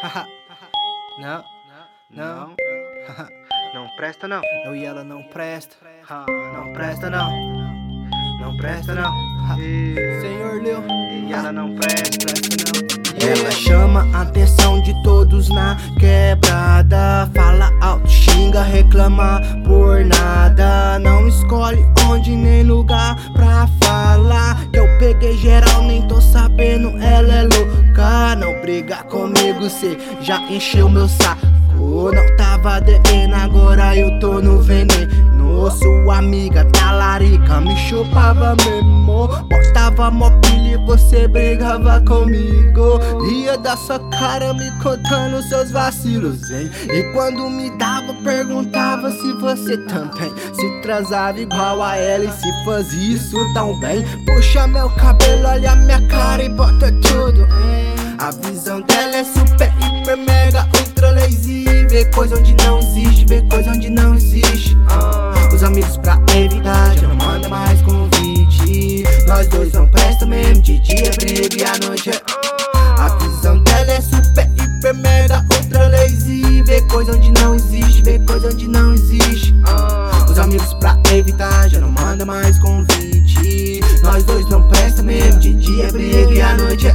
Não, não, Não presta não. eu e ela não presta. Não presta não. Não presta não. Senhor Leo, E ela não presta. ela chama a atenção de todos na quebrada. Fala alto, xinga, reclama por nada. Não escolhe onde nem lugar pra falar. Que eu peguei geral, nem tô sabendo, ela é louca. Não briga comigo, cê já encheu meu saco. Não tava devendo, agora eu tô no veneno. Sua amiga talarica me chupava mesmo. Botava mó pilha e você brigava comigo. Ria da sua cara me contando seus vacilos, hein? E quando me dava, perguntava se você também se transava igual a ela e se fazia isso tão bem. Puxa meu cabelo, olha minha cara e bota tudo, hein? A visão dela é super, hiper, mega, ultra lazy. Vê coisa onde não existe, vê coisa onde não existe. Os amigos pra evitar, já não manda mais convite. Nós dois não presta mesmo, de dia é briga e à noite é. A visão dela é super, hiper, mega, ultra lazy. Vê coisa onde não existe, vê coisa onde não existe. Os amigos pra evitar, já não manda mais convite. Nós dois não presta mesmo, de dia é briga e à noite é.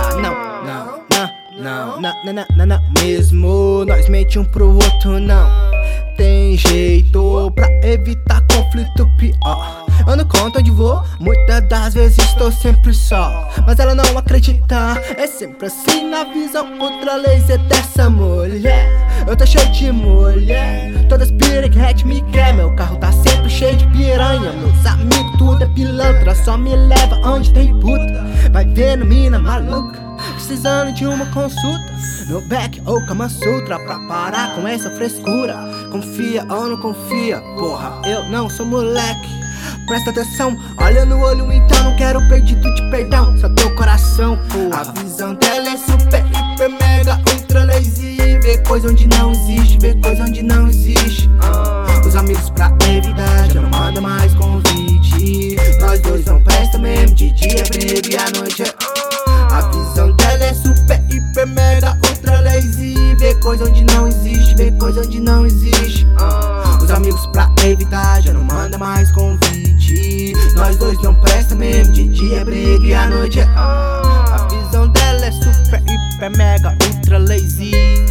Não, mesmo. Nós mente um pro outro, não tem jeito pra evitar conflito pior. Eu não conto onde vou, muitas das vezes estou sempre só. Mas ela não acredita, é sempre assim na visão ultra laser dessa mulher. Eu tô cheio de mulher, todas piriguete me quer. Meu carro tá sempre cheio de piranha. Meus amigos tudo é pilantra, só me leva onde tem puta. Vai vendo mina maluca, precisando de uma consulta. No back ou Kama Sutra pra parar com essa frescura. Confia ou não confia, porra, eu não sou moleque. Presta atenção, olha no olho então, não quero perdido de perdão, só teu coração, porra. A visão dela é super, hiper, mega, ultra lazy. Vê coisa onde não existe, vê coisa onde não existe. Os amigos pra evitar, já não manda mais convite. Nós dois não presta mesmo, de dia é briga e à noite é. A visão dela é super, hiper, mega, ultra lazy. Vê coisa onde não existe, vê coisa onde não existe. Os amigos pra evitar, já não manda mais convite. Nós dois não presta mesmo, de dia é briga e à noite é. A visão dela é super, hiper, mega, ultra lazy.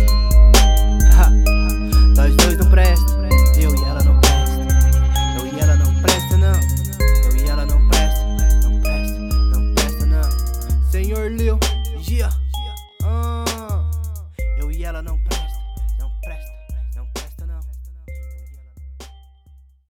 Nós dois não presta, eu e ela não presta. Eu e ela não presta não, eu e ela não presta. Não presta, não presta não. Senhor Leo, yeah. Eu e ela não presta.